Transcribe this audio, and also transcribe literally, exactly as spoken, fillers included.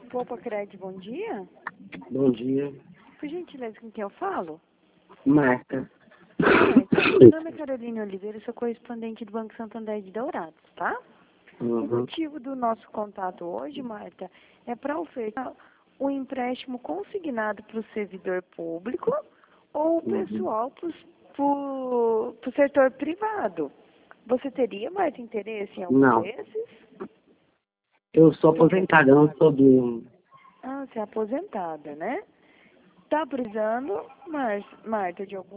Poupa Crédito, bom dia. Bom dia. Por gentileza, com quem eu falo? Marta. Marta, meu nome é Carolina Oliveira, sou correspondente do Banco Santander de Dourados, tá? Uhum. O motivo do nosso contato hoje, Marta, é para ofertar um empréstimo consignado para o servidor público ou o pessoal para o setor privado. Você teria, Marta, interesse em algum Não. desses? Eu sou aposentada, eu não sou do... Ah, você é aposentada, né? Tá precisando, Mar Marta, de algum